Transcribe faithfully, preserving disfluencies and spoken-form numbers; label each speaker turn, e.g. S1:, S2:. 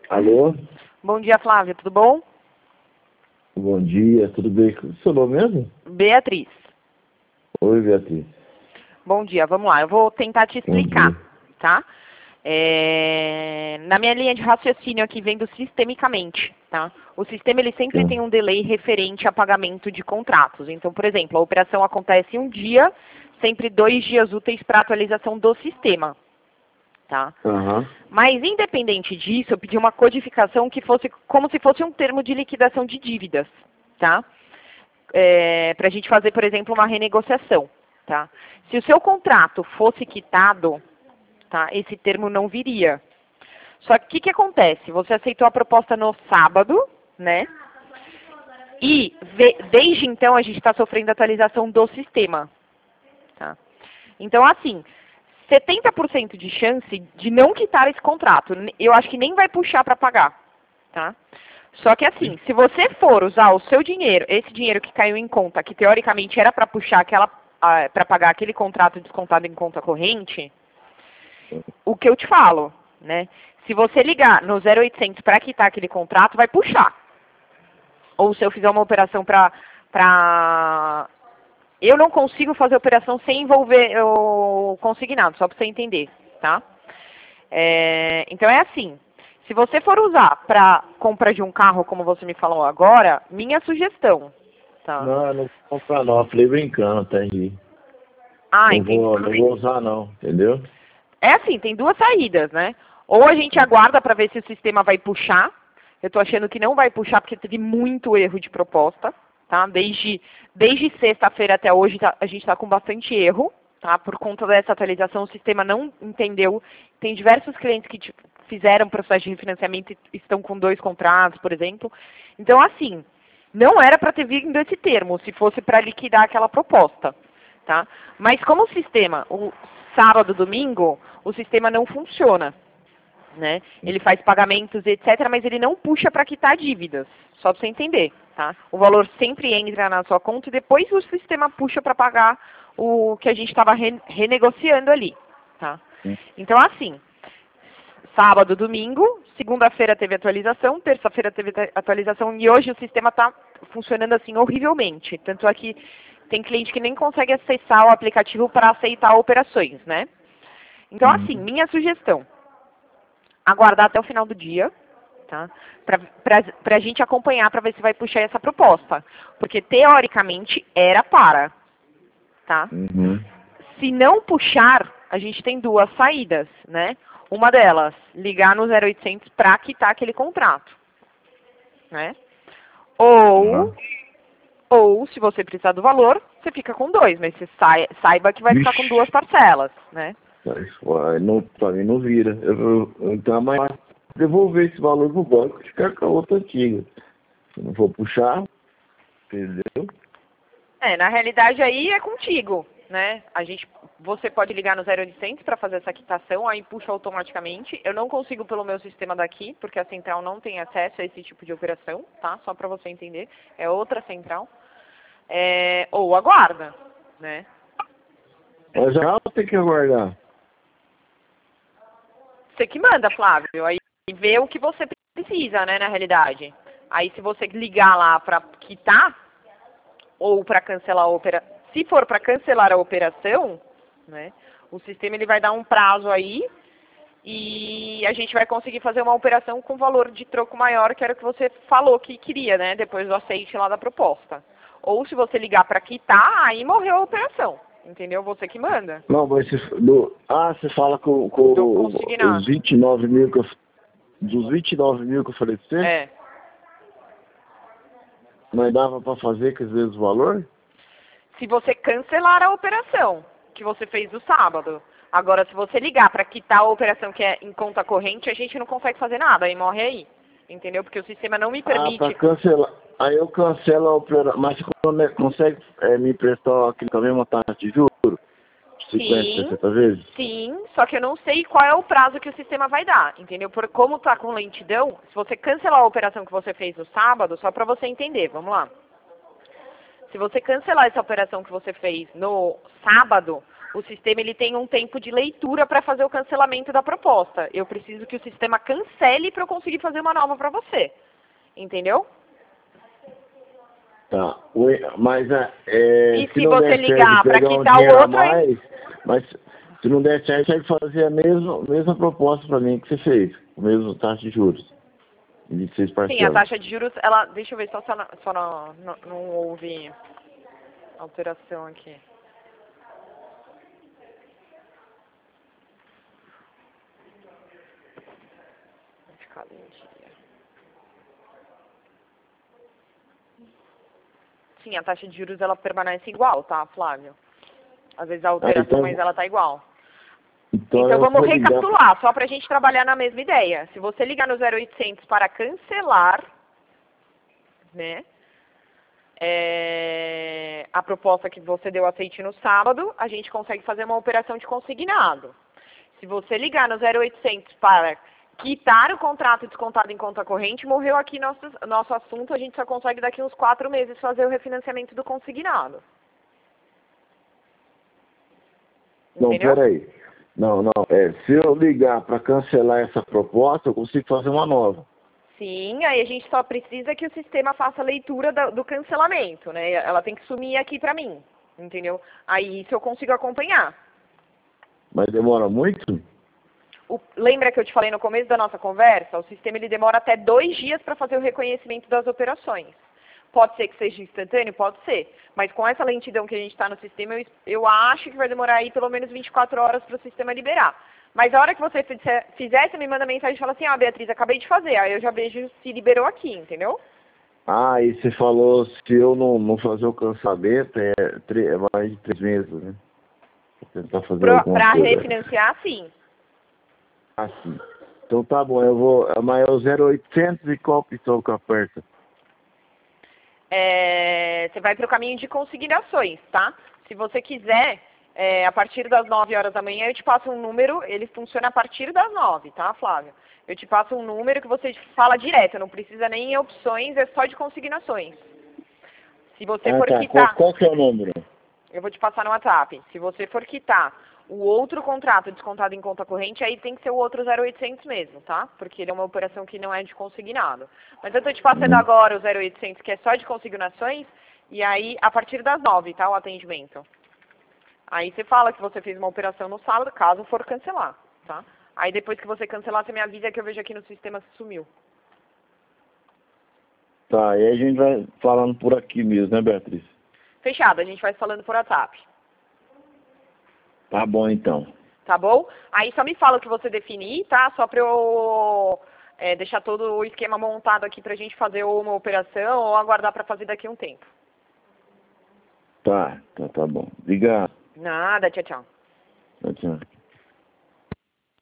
S1: Alô?
S2: Bom dia, Flávia, tudo bom?
S1: Bom dia, tudo bem? O seu nome mesmo?
S2: Beatriz.
S1: Oi, Beatriz.
S2: Bom dia, vamos lá, eu vou tentar te
S1: Bom
S2: explicar,
S1: dia.
S2: tá? É, Na minha linha de raciocínio aqui, vendo sistemicamente, tá? O sistema, ele sempre
S1: Tá.
S2: tem um delay referente a pagamento de contratos. Então, por exemplo, a operação acontece um dia, sempre dois dias úteis para atualização do sistema, tá?
S1: Aham.
S2: Mas, independente disso, eu pedi uma codificação que fosse como se fosse um termo de liquidação de dívidas, tá? É, para a gente fazer, por exemplo, uma renegociação, tá? Se o seu contrato fosse quitado, tá, esse termo não viria. Só que o que, que acontece? Você aceitou a proposta no sábado, né? E ve- desde então a gente está sofrendo atualização do sistema, tá? Então, assim, setenta por cento de chance de não quitar esse contrato. Eu acho que nem vai puxar para pagar, tá? Só que assim, se você for usar o seu dinheiro, esse dinheiro que caiu em conta, que teoricamente era para puxar aquela, para pagar aquele contrato descontado em conta corrente, o que eu te falo, né? Se você ligar no zero oitocentos para quitar aquele contrato, vai puxar. Ou se eu fizer uma operação para para eu não consigo fazer operação sem envolver o consignado, só para você entender, tá? É, então é assim, se você for usar para compra de um carro, como você me falou agora, minha sugestão, tá?
S1: Não, eu não vou comprar não, eu falei brincando, tá aí.
S2: Ah,
S1: Não
S2: entendi.
S1: vou, não vou usar não, entendeu?
S2: É assim, tem duas saídas, né? Ou a gente aguarda para ver se o sistema vai puxar. Eu estou achando que não vai puxar porque teve muito erro de proposta, tá? Desde, desde sexta-feira até hoje tá- a gente está com bastante erro, tá? Por conta dessa atualização, o sistema não entendeu. Tem diversos clientes que tipo, fizeram processo de refinanciamento e estão com dois contratos, por exemplo. Então, assim, não era para ter vindo esse termo, se fosse para liquidar aquela proposta, tá? Mas como o sistema, o sábado, domingo, o sistema não funciona, né? Ele faz pagamentos, etcétera, mas ele não puxa para quitar dívidas, só para você entender, tá? O valor sempre entra na sua conta e depois o sistema puxa para pagar o que a gente estava re renegociando ali, tá? Então, assim, sábado, domingo, segunda-feira teve atualização, terça-feira teve atualização e hoje o sistema está funcionando assim horrivelmente. Tanto é que tem cliente que nem consegue acessar o aplicativo para aceitar operações, né? Então, assim, minha sugestão, aguardar até o final do dia, tá? Para a gente acompanhar, para ver se vai puxar essa proposta. Porque, teoricamente, era para, tá?
S1: Uhum.
S2: Se não puxar, a gente tem duas saídas, né? Uma delas, ligar no zero oitocentos para quitar aquele contrato, né? Ou,
S1: Uhum.
S2: ou, se você precisar do valor, você fica com dois, mas você sai- saiba que vai ficar com duas
S1: Vixe,
S2: parcelas, né?
S1: mas, uai, não, pra mim não vira. Eu, eu, então amanhã devolver esse valor pro banco e ficar com a outra antiga. Se não for puxar, entendeu?
S2: É, na realidade aí é contigo, né? A gente, você pode ligar no zero oitocentos para fazer essa quitação, aí puxa automaticamente. Eu não consigo pelo meu sistema daqui, porque a central não tem acesso a esse tipo de operação, tá? Só para você entender, é outra central. É, ou aguarda, né?
S1: Mas já tem que aguardar.
S2: Você que manda, Flávio, aí vê o que você precisa, né, na realidade. Aí se você ligar lá para quitar, ou para cancelar a operação, se for para cancelar a operação, né, o sistema ele vai dar um prazo aí e a gente vai conseguir fazer uma operação com valor de troco maior, que era o que você falou que queria, né, depois do aceite lá da proposta. Ou se você ligar para quitar, aí morreu a operação, entendeu? Você que manda.
S1: Não, mas se, do, ah, você fala com, com
S2: Do
S1: o- os
S2: consignado.
S1: vinte e nove mil que eu, dos vinte e nove mil que eu falei pra você,
S2: É.
S1: mas dava pra fazer com às vezes o valor?
S2: Se você cancelar a operação que você fez no sábado. Agora, se você ligar para quitar a operação que é em conta corrente, a gente não consegue fazer nada, aí morre aí. Entendeu? Porque o sistema não me
S1: Ah, pra
S2: permite.
S1: cancelar. Aí eu cancelo a operação. Mas você con- consegue é, me emprestar aquele com a mesma taxa de juros? cinquenta,
S2: Sim,
S1: sessenta vezes?
S2: sim, só que eu não sei qual é o prazo que o sistema vai dar, entendeu? Por como está com lentidão, se você cancelar a operação que você fez no sábado, só para você entender, vamos lá. Se você cancelar essa operação que você fez no sábado, o sistema ele tem um tempo de leitura para fazer o cancelamento da proposta. Eu preciso que o sistema cancele para eu conseguir fazer uma nova para você. Entendeu?
S1: Tá. Oi, mas é, é,
S2: E
S1: se,
S2: se
S1: não
S2: você
S1: der
S2: ligar
S1: certo,
S2: para
S1: pegar um
S2: quitar o
S1: dinheiro a
S2: outro, hein?
S1: mais, mas se não der certo, tem que fazer a mesma, mesma proposta para mim que você fez, o mesmo taxa de juros. De seis
S2: Sim, a
S1: parcelas.
S2: taxa de juros, ela, deixa eu ver só, só, não, só não, não, não houve alteração aqui. Cada dia. Sim, a taxa de juros ela permanece igual, tá, Flávio? Às vezes a alteração,
S1: Ah, então,
S2: mas ela tá igual.
S1: então,
S2: Então
S1: eu
S2: vamos
S1: vou ligar
S2: recapitular, só para a gente trabalhar na mesma ideia. Se você ligar no zero oitocentos para cancelar, né, é, a proposta que você deu aceite no sábado, a gente consegue fazer uma operação de consignado. Se você ligar no zero oitocentos para quitar o contrato descontado em conta corrente, morreu aqui nosso, nosso assunto, a gente só consegue daqui uns quatro meses fazer o refinanciamento do consignado.
S1: Não,
S2: Entendeu?
S1: peraí. Não, não. É, se eu ligar para cancelar essa proposta, eu consigo fazer uma nova.
S2: Sim, aí a gente só precisa que o sistema faça a leitura do, do cancelamento, né? Ela tem que sumir aqui pra mim, entendeu? Aí isso eu consigo acompanhar.
S1: Mas demora muito?
S2: O, lembra que eu te falei no começo da nossa conversa? O sistema ele demora até dois dias para fazer o reconhecimento das operações. Pode ser que seja instantâneo? Pode ser. Mas com essa lentidão que a gente está no sistema, eu, eu acho que vai demorar aí pelo menos vinte e quatro horas para o sistema liberar. Mas a hora que você fizer, fizer, você me manda mensagem e fala assim, ah, Beatriz, acabei de fazer. Aí eu já vejo se liberou aqui, entendeu?
S1: Ah, e você falou, se eu não, não fazer o cancelamento, é, tre- é mais de três meses, né? Vou tentar fazer alguma
S2: Para
S1: coisa.
S2: refinanciar, sim.
S1: Ah, sim. Então tá bom, eu vou. Mas é o zero oitocentos e qual opção que eu aperto?
S2: É, você vai para o caminho de consignações, tá? Se você quiser, é, a partir das nove horas da manhã, eu te passo um número, ele funciona a partir das nove, tá, Flávio? Eu te passo um número que você fala direto, não precisa nem em opções, é só de consignações. Se você
S1: Ah,
S2: for
S1: tá. Qual,
S2: quitar,
S1: qual que é o número?
S2: eu vou te passar no WhatsApp, se você for quitar o outro contrato descontado em conta corrente, aí tem que ser o outro zero oitocentos mesmo, tá? Porque ele é uma operação que não é de consignado. Mas eu tô te passando
S1: Hum.
S2: agora o zero oitocentos, que é só de consignações, e aí a partir das nove, tá? O atendimento. Aí você fala que você fez uma operação no sábado, caso for cancelar, tá? Aí depois que você cancelar, você me avisa que eu vejo aqui no sistema se sumiu.
S1: Tá, e aí a gente vai falando por aqui mesmo, né, Beatriz?
S2: Fechado, a gente vai falando por WhatsApp.
S1: Tá bom, então.
S2: Tá bom? Aí só me fala o que você definir, tá? Só pra eu é, deixar todo o esquema montado aqui pra gente fazer ou uma operação ou aguardar pra fazer daqui a um tempo.
S1: Tá, tá, tá bom. Obrigado.
S2: Nada, tchau, tchau.
S1: Tchau, tchau.